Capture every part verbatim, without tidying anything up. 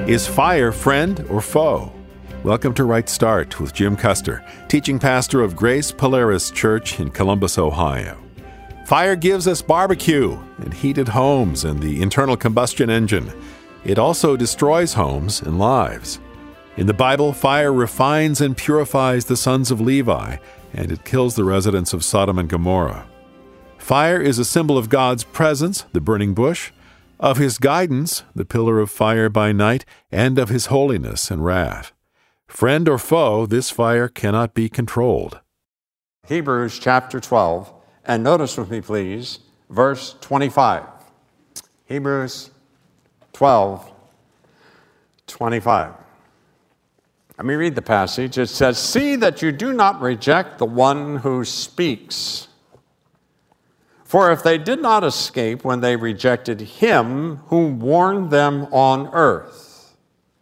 Is fire friend or foe? Welcome to Right Start with Jim Custer, teaching pastor of Grace Polaris Church in Columbus, Ohio. Fire gives us barbecue and heated homes and the internal combustion engine. It also destroys homes and lives. In the Bible, fire refines and purifies the sons of Levi, and it kills the residents of Sodom and Gomorrah. Fire is a symbol of God's presence, the burning bush, of His guidance, the pillar of fire by night, and of His holiness and wrath. Friend or foe, this fire cannot be controlled. Hebrews chapter twelve, and notice with me, please, verse twenty-five. Hebrews twelve, twenty-five. Let me read the passage. It says, "See that you do not reject the one who speaks. For if they did not escape when they rejected him who warned them on earth,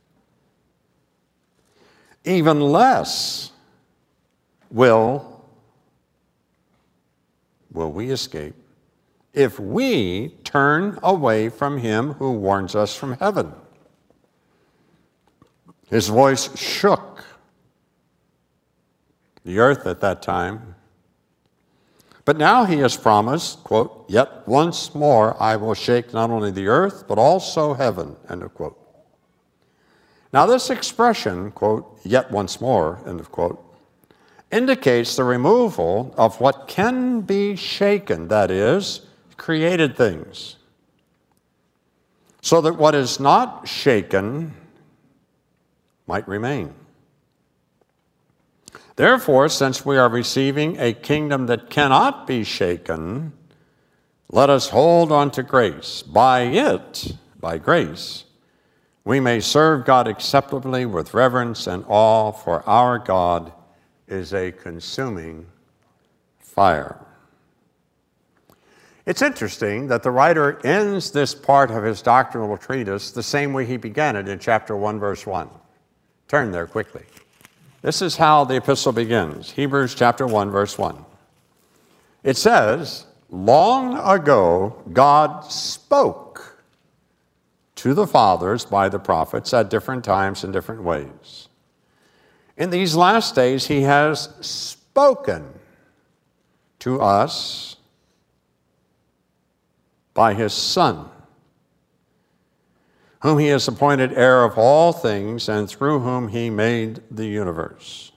even less will, will we escape if we turn away from him who warns us from heaven." His voice shook the earth at that time. But now he has promised, quote, "Yet once more I will shake not only the earth, but also heaven," end of quote. Now this expression, quote, "yet once more," end of quote, indicates the removal of what can be shaken, that is, created things, so that what is not shaken might remain. Therefore, since we are receiving a kingdom that cannot be shaken, let us hold on to grace. By it, by grace, we may serve God acceptably with reverence and awe, for our God is a consuming fire. It's interesting that the writer ends this part of his doctrinal treatise the same way he began it in chapter one, verse one. Turn there quickly. This is how the epistle begins, Hebrews chapter one, verse one. It says, "Long ago God spoke to the fathers by the prophets at different times in different ways. In these last days he has spoken to us by his Son, whom he has appointed heir of all things, and through whom he made the universe.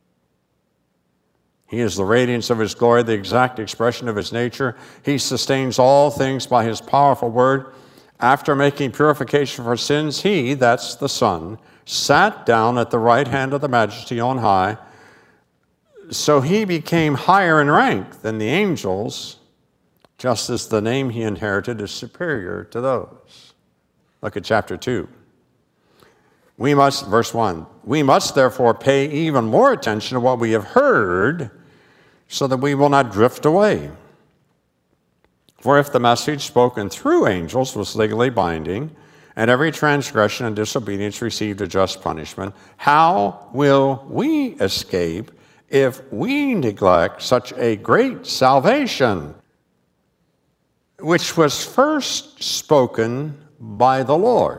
He is the radiance of his glory, the exact expression of his nature. He sustains all things by his powerful word. After making purification for sins, he," that's the Son, "sat down at the right hand of the Majesty on high. So he became higher in rank than the angels, just as the name he inherited is superior to those." Look at chapter two. We must, verse one, "We must therefore pay even more attention to what we have heard, so that we will not drift away. For if the message spoken through angels was legally binding, and every transgression and disobedience received a just punishment, how will we escape if we neglect such a great salvation, which was first spoken by the Lord,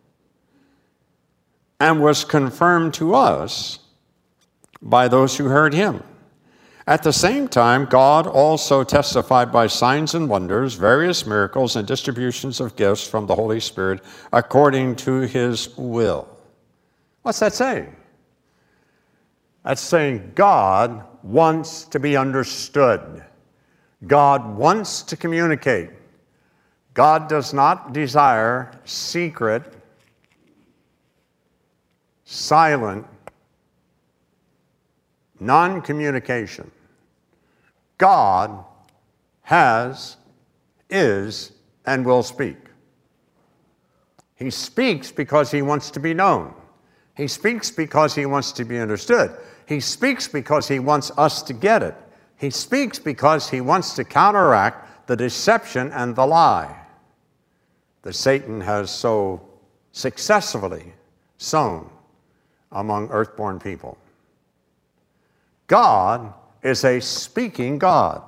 and was confirmed to us by those who heard him? At the same time, God also testified by signs and wonders, various miracles, and distributions of gifts from the Holy Spirit according to his will." What's that saying? That's saying God wants to be understood. God wants to communicate. God does not desire secret, silent, non-communication. God has, is, and will speak. He speaks because he wants to be known. He speaks because he wants to be understood. He speaks because he wants us to get it. He speaks because he wants to counteract the deception and the lie that Satan has so successfully sown among earthborn people. God is a speaking God.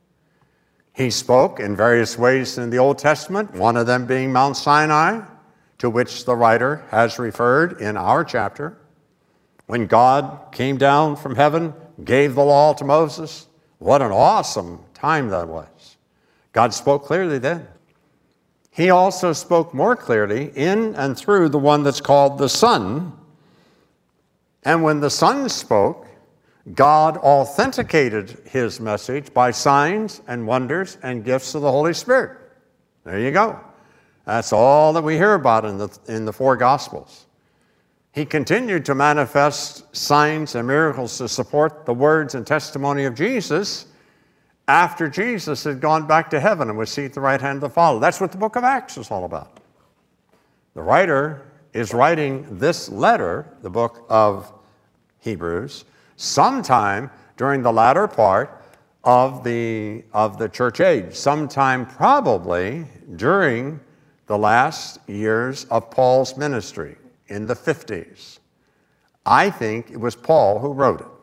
He spoke in various ways in the Old Testament, one of them being Mount Sinai, to which the writer has referred in our chapter. When God came down from heaven, gave the law to Moses, what an awesome time that was. God spoke clearly then. He also spoke more clearly in and through the one that's called the Son. And when the Son spoke, God authenticated his message by signs and wonders and gifts of the Holy Spirit. There you go. That's all that we hear about in the, in the four Gospels. He continued to manifest signs and miracles to support the words and testimony of Jesus after Jesus had gone back to heaven and was seated at the right hand of the Father. That's what the book of Acts is all about. The writer is writing this letter, the book of Hebrews, sometime during the latter part of the, of the church age, sometime probably during the last years of Paul's ministry in the fifties. I think it was Paul who wrote it.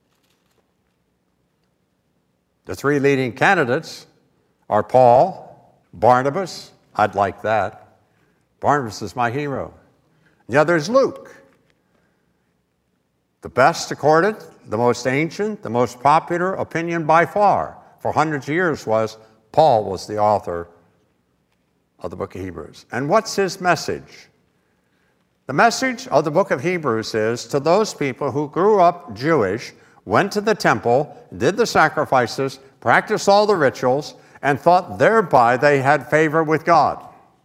The three leading candidates are Paul, Barnabas. I'd like that. Barnabas is my hero. The other is Luke. The best accorded, the most ancient, the most popular opinion by far for hundreds of years was Paul was the author of the book of Hebrews. And what's his message? The message of the book of Hebrews is to those people who grew up Jewish, went to the temple, did the sacrifices, practiced all the rituals, and thought thereby they had favor with God.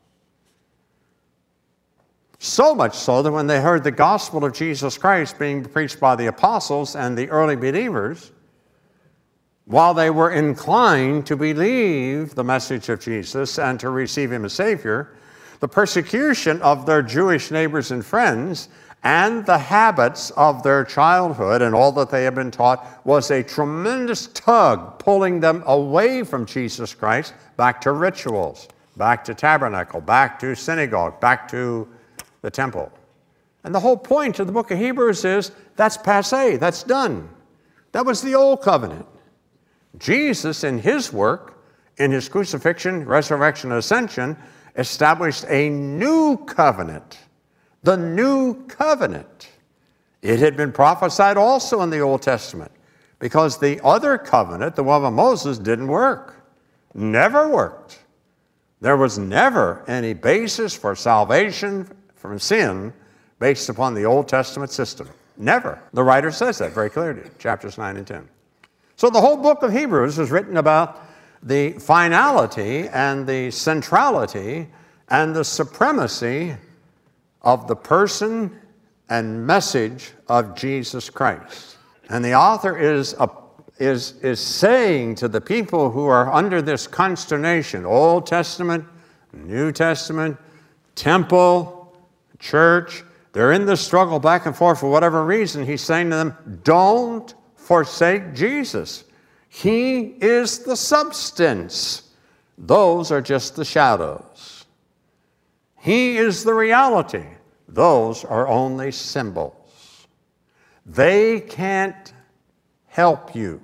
So much so that when they heard the gospel of Jesus Christ being preached by the apostles and the early believers, while they were inclined to believe the message of Jesus and to receive him as Savior, the persecution of their Jewish neighbors and friends and the habits of their childhood and all that they had been taught was a tremendous tug pulling them away from Jesus Christ back to rituals, back to tabernacle, back to synagogue, back to the temple. And the whole point of the book of Hebrews is that's passé, that's done. That was the old covenant. Jesus, in his work, in his crucifixion, resurrection, and ascension, established a new covenant. The new covenant. It had been prophesied also in the Old Testament because the other covenant, the one of Moses, didn't work. Never worked. There was never any basis for salvation from sin based upon the Old Testament system. Never. The writer says that very clearly, chapters nine and ten. So the whole book of Hebrews is written about the finality and the centrality and the supremacy of the person and message of Jesus Christ. And the author is, a, is, is saying to the people who are under this consternation, Old Testament, New Testament, temple, church, they're in this struggle back and forth for whatever reason. He's saying to them, don't forsake Jesus. He is the substance. Those are just the shadows. He is the reality. Those are only symbols. They can't help you.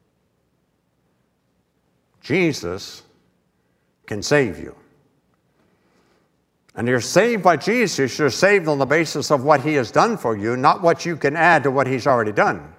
Jesus can save you. And you're saved by Jesus. You're saved on the basis of what he has done for you, not what you can add to what he's already done.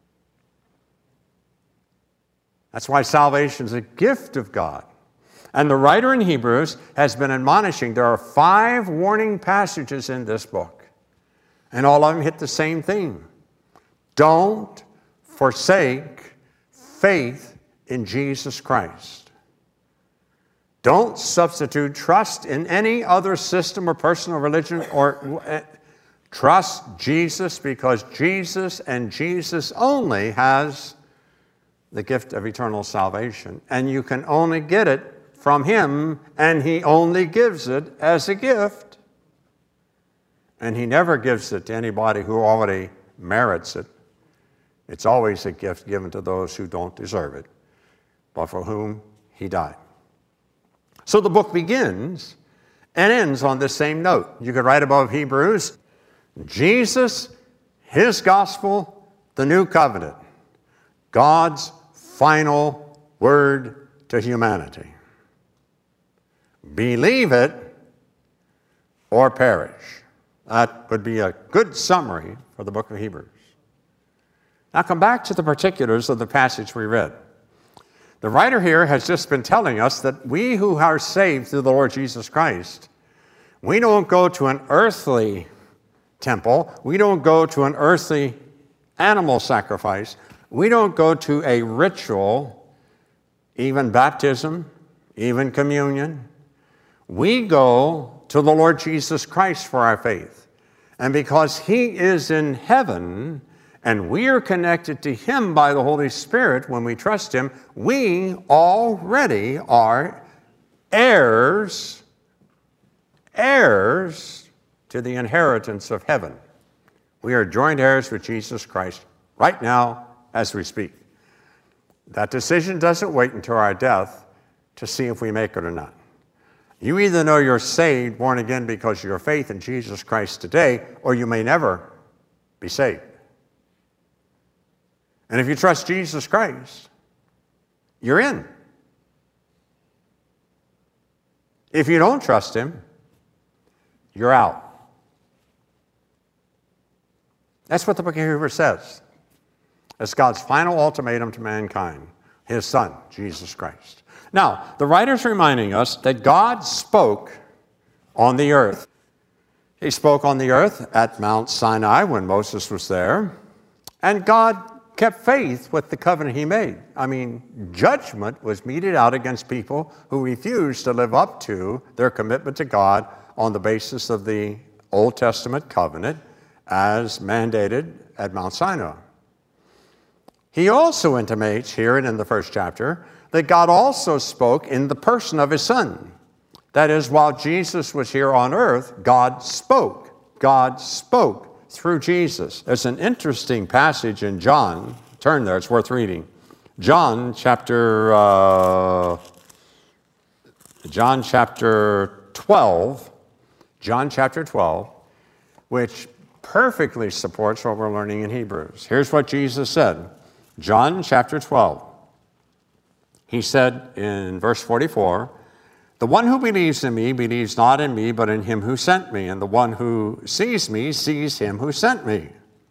That's why salvation is a gift of God. And the writer in Hebrews has been admonishing. There are five warning passages in this book. And all of them hit the same theme. Don't forsake faith in Jesus Christ. Don't substitute trust in any other system or person or religion, or uh, trust Jesus, because Jesus and Jesus only has the gift of eternal salvation. And you can only get it from him, and he only gives it as a gift. And he never gives it to anybody who already merits it. It's always a gift given to those who don't deserve it, but for whom he died. So the book begins and ends on this same note. You could write above Hebrews, Jesus, his gospel, the new covenant, God's final word to humanity. Believe it, or perish. That would be a good summary for the book of Hebrews. Now come back to the particulars of the passage we read. The writer here has just been telling us that we who are saved through the Lord Jesus Christ, we don't go to an earthly temple. We don't go to an earthly animal sacrifice. We don't go to a ritual, even baptism, even communion. We go to the Lord Jesus Christ for our faith. And because he is in heaven, and we are connected to him by the Holy Spirit when we trust him, we already are heirs, heirs to the inheritance of heaven. We are joint heirs with Jesus Christ right now as we speak. That decision doesn't wait until our death to see if we make it or not. You either know you're saved, born again because of your faith in Jesus Christ today, or you may never be saved. And if you trust Jesus Christ, you're in. If you don't trust him, you're out. That's what the book of Hebrews says. It's God's final ultimatum to mankind, his Son, Jesus Christ. Now, the writer's reminding us that God spoke on the earth. He spoke on the earth at Mount Sinai when Moses was there, and God kept faith with the covenant he made. I mean, judgment was meted out against people who refused to live up to their commitment to God on the basis of the Old Testament covenant as mandated at Mount Sinai. He also intimates here and in the first chapter that God also spoke in the person of his Son. That is, while Jesus was here on earth, God spoke. God spoke through Jesus. There's an interesting passage in John. Turn there, it's worth reading. John chapter uh, John chapter twelve. John chapter twelve, which perfectly supports what we're learning in Hebrews. Here's what Jesus said. John chapter twelve. He said in verse forty-four, "The one who believes in me believes not in me, but in him who sent me. And the one who sees me sees him who sent me.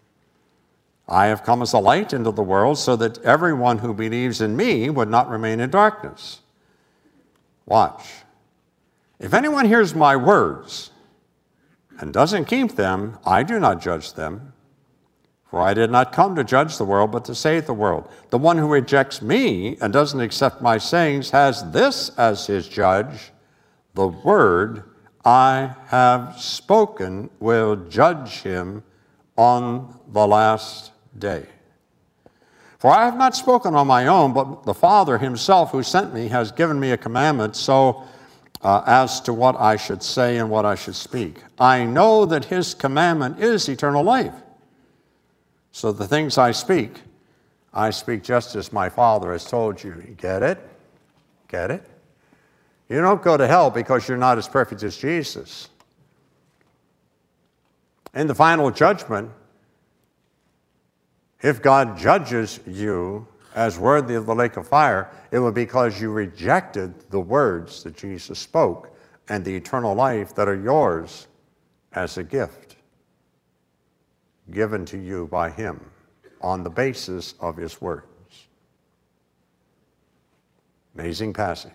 I have come as a light into the world so that everyone who believes in me would not remain in darkness." Watch. "If anyone hears my words and doesn't keep them, I do not judge them. For I did not come to judge the world, but to save the world. The one who rejects me and doesn't accept my sayings has this as his judge: the word I have spoken will judge him on the last day. For I have not spoken on my own, but the Father himself who sent me has given me a commandment so uh, as to what I should say and what I should speak. I know that his commandment is eternal life. So the things I speak, I speak just as my Father has told you." Get it? Get it? You don't go to hell because you're not as perfect as Jesus. In the final judgment, if God judges you as worthy of the lake of fire, it will be because you rejected the words that Jesus spoke and the eternal life that are yours as a gift given to you by him on the basis of his words. Amazing passage.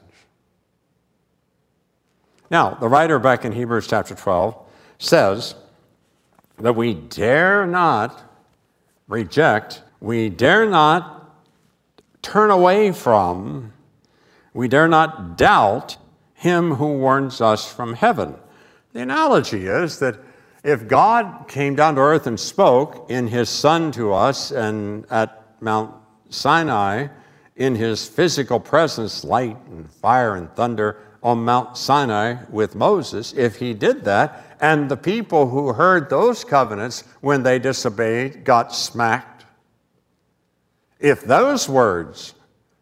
Now, the writer back in Hebrews chapter twelve says that we dare not reject, we dare not turn away from, we dare not doubt him who warns us from heaven. The analogy is that if God came down to earth and spoke in his Son to us and at Mount Sinai in his physical presence, light and fire and thunder on Mount Sinai with Moses, if he did that, and the people who heard those covenants when they disobeyed got smacked, if those words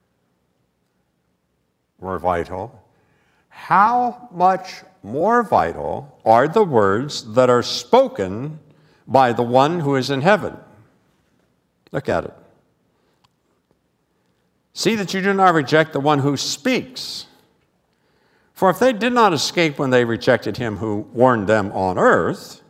were vital, how much more vital are the words that are spoken by the one who is in heaven? Look at it. "See that you do not reject the one who speaks. For if they did not escape when they rejected him who warned them on earth,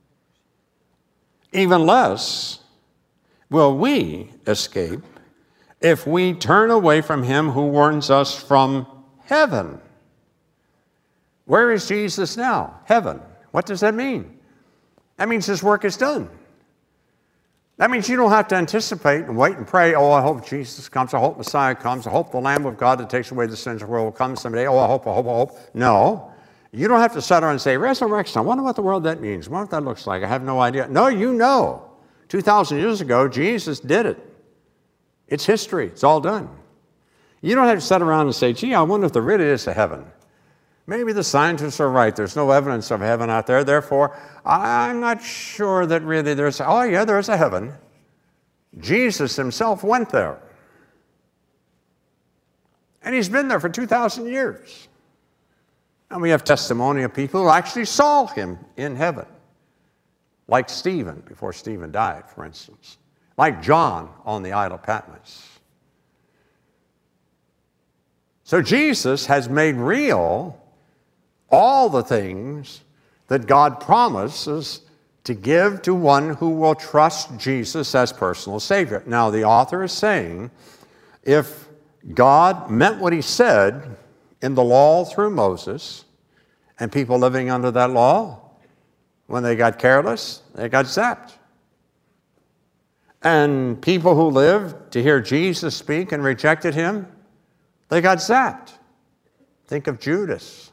even less will we escape if we turn away from him who warns us from heaven. Where is Jesus now? Heaven. What does that mean? That means his work is done. That means you don't have to anticipate and wait and pray, oh, I hope Jesus comes, I hope Messiah comes, I hope the Lamb of God that takes away the sins of the world will come someday, oh, I hope, I hope, I hope. No. You don't have to sit there and say, resurrection, I wonder what the world that means. I wonder what that looks like. I have no idea. No, you know. two thousand years ago, Jesus did it. It's history. It's all done. You don't have to sit around and say, gee, I wonder if there really is a heaven. Maybe the scientists are right. There's no evidence of heaven out there. Therefore, I'm not sure that really there's, oh yeah, there's a heaven. Jesus himself went there. And he's been there for two thousand years. And we have testimony of people who actually saw him in heaven. Like Stephen, before Stephen died, for instance. Like John on the Isle of Patmos. So Jesus has made real all the things that God promises to give to one who will trust Jesus as personal Savior. Now, the author is saying, if God meant what he said in the law through Moses, and people living under that law, when they got careless, they got zapped. And people who lived to hear Jesus speak and rejected him, they got zapped. Think of Judas.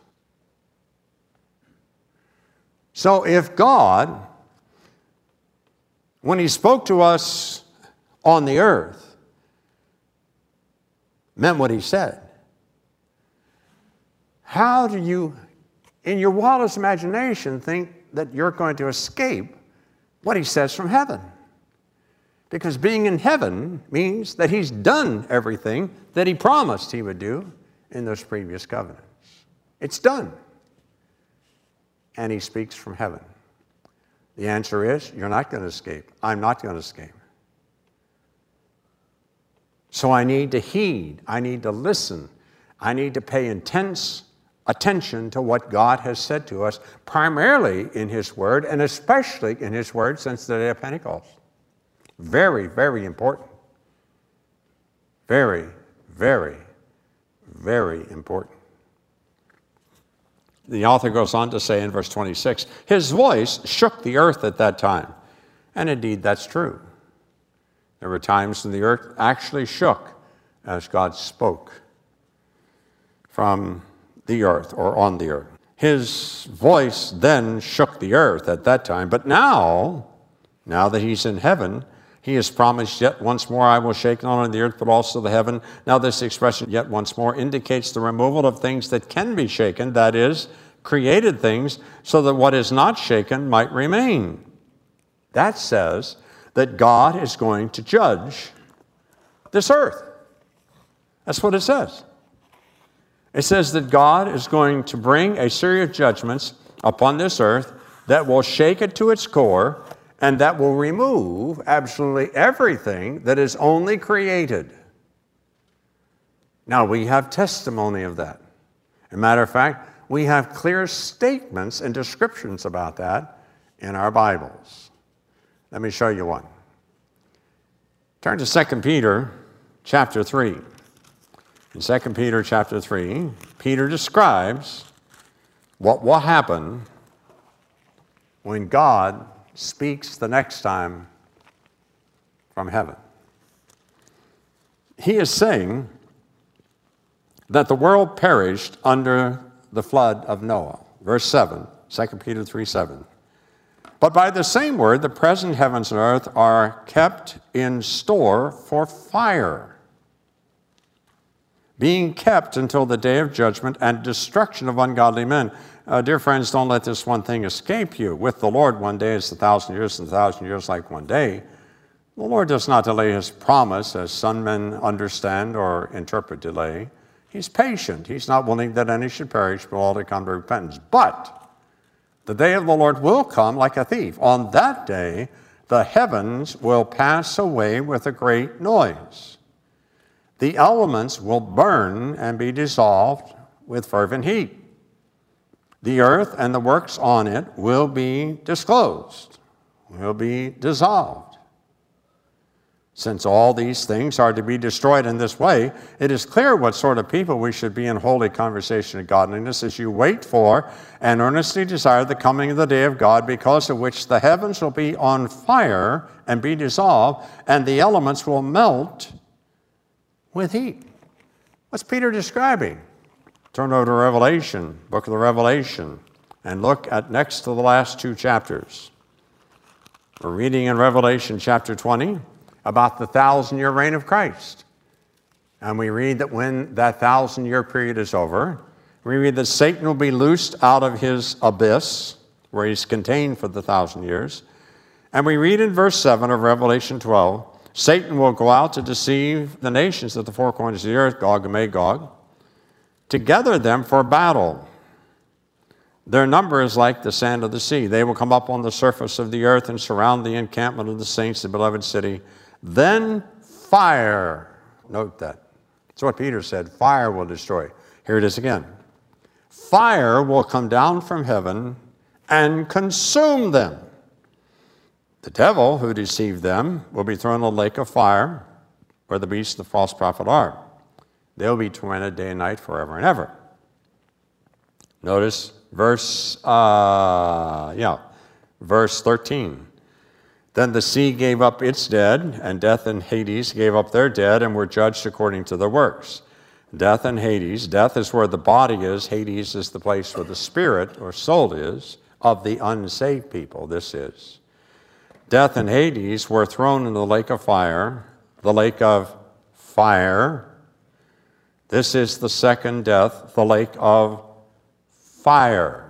So if God, when he spoke to us on the earth, meant what he said, how do you, in your wildest imagination, think that you're going to escape what he says from heaven? Because being in heaven means that he's done everything that he promised he would do in those previous covenants. It's done. And he speaks from heaven. The answer is, you're not going to escape. I'm not going to escape. So I need to heed. I need to listen. I need to pay intense attention to what God has said to us, primarily in his word, and especially in his word since the day of Pentecost. Very, very important. Very, very, very important. The author goes on to say in verse twenty-six, his voice shook the earth at that time. And indeed, that's true. There were times when the earth actually shook as God spoke from the earth or on the earth. His voice then shook the earth at that time. But now, now that he's in heaven, he has promised, yet once more I will shake not only the earth but also the heaven. Now this expression, yet once more, indicates the removal of things that can be shaken, that is, created things, so that what is not shaken might remain. That says that God is going to judge this earth. That's what it says. It says that God is going to bring a series of judgments upon this earth that will shake it to its core, and that will remove absolutely everything that is only created. Now, we have testimony of that. As a matter of fact, we have clear statements and descriptions about that in our Bibles. Let me show you one. Turn to Second Peter chapter three. In Second Peter chapter three, Peter describes what will happen when God speaks the next time from heaven. He is saying that the world perished under the flood of Noah. Verse seven, Second Peter three seven. But by the same word, the present heavens and earth are kept in store for fire, being kept until the day of judgment and destruction of ungodly men. Uh, dear friends, don't let this one thing escape you. With the Lord, one day is a thousand years, and a thousand years like one day. The Lord does not delay his promise, as some men understand or interpret delay. He's patient. He's not willing that any should perish, but all to come to repentance. But the day of the Lord will come like a thief. On that day, the heavens will pass away with a great noise. The elements will burn and be dissolved with fervent heat. the earth and the works on it will be disclosed, will be dissolved. Since all these things are to be destroyed in this way, it is clear what sort of people we should be in holy conversation and godliness as you wait for and earnestly desire the coming of the day of God, because of which the heavens will be on fire and be dissolved, and the elements will melt with heat. What's Peter describing? Turn over to Revelation, book of the Revelation, and look at next to the last two chapters. We're reading in Revelation chapter twenty about the thousand-year reign of Christ. And we read that when that thousand-year period is over, we read that Satan will be loosed out of his abyss, where he's contained for the thousand years. And we read in verse seven of Revelation twelve, Satan will go out to deceive the nations at the four corners of the earth, Gog and Magog, to gather them for battle. Their number is like the sand of the sea. They will come up on the surface of the earth and surround the encampment of the saints, the beloved city. Then fire, note that. That's what Peter said, fire will destroy. Here it is again. Fire will come down from heaven and consume them. The devil who deceived them will be thrown in the lake of fire, where the beast and the false prophet are. They'll be tormented day and night forever and ever. Notice verse, uh, yeah, verse thirteen. Then the sea gave up its dead, and death and Hades gave up their dead, and were judged according to their works. Death and Hades, death is where the body is, Hades is the place where the spirit or soul is of the unsaved people, this is. Death and Hades were thrown in the lake of fire, the lake of fire. This is the second death, the lake of fire.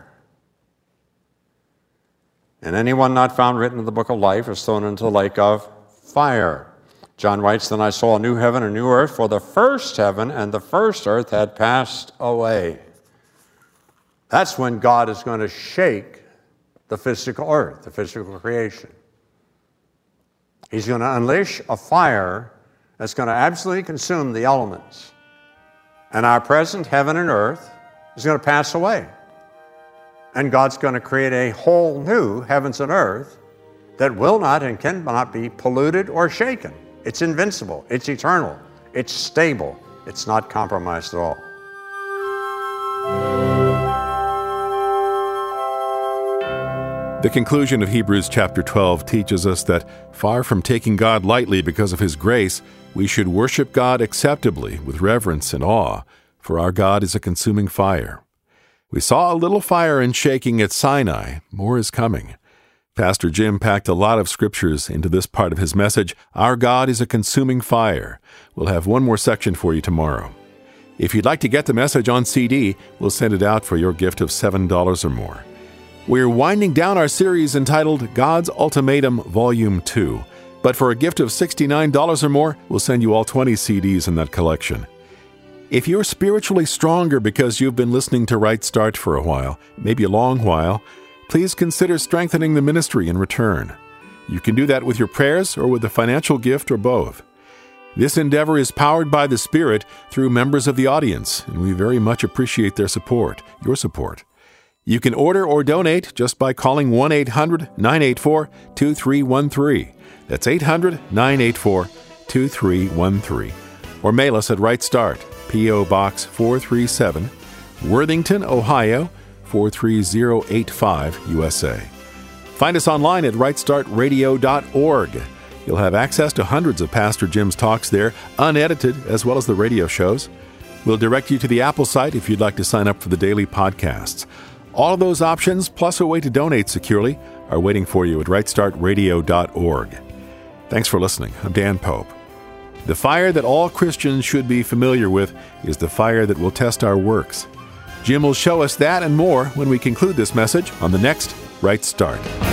And anyone not found written in the book of life is thrown into the lake of fire. John writes, Then I saw a new heaven and a new earth, for the first heaven and the first earth had passed away. That's when God is going to shake the physical earth, the physical creation. He's going to unleash a fire that's going to absolutely consume the elements. And our present heaven and earth is going to pass away. And God's going to create a whole new heavens and earth that will not and cannot be polluted or shaken. It's invincible. It's eternal. It's stable. It's not compromised at all. The conclusion of Hebrews chapter twelve teaches us that, far from taking God lightly because of His grace, we should worship God acceptably with reverence and awe, for our God is a consuming fire. We saw a little fire and shaking at Sinai. More is coming. Pastor Jim packed a lot of scriptures into this part of his message, Our God is a Consuming Fire. We'll have one more section for you tomorrow. If you'd like to get the message on C D, we'll send it out for your gift of seven dollars or more. We're winding down our series entitled God's Ultimatum Volume two. But for a gift of sixty-nine dollars or more, we'll send you all twenty C Ds in that collection. If you're spiritually stronger because you've been listening to Right Start for a while, maybe a long while, please consider strengthening the ministry in return. You can do that with your prayers or with a financial gift or both. This endeavor is powered by the Spirit through members of the audience, and we very much appreciate their support, your support. You can order or donate just by calling one eight hundred nine eight four two three one three. That's eight hundred nine eight four two three one three. Or mail us at Right Start, P O. Box four three seven, Worthington, Ohio, four three zero eight five, U S A. Find us online at right start radio dot org. You'll have access to hundreds of Pastor Jim's talks there, unedited, as well as the radio shows. We'll direct you to the Apple site if you'd like to sign up for the daily podcasts. All of those options, plus a way to donate securely, are waiting for you at right start radio dot org. Thanks for listening. I'm Dan Pope. The fire that all Christians should be familiar with is the fire that will test our works. Jim will show us that and more when we conclude this message on the next Right Start.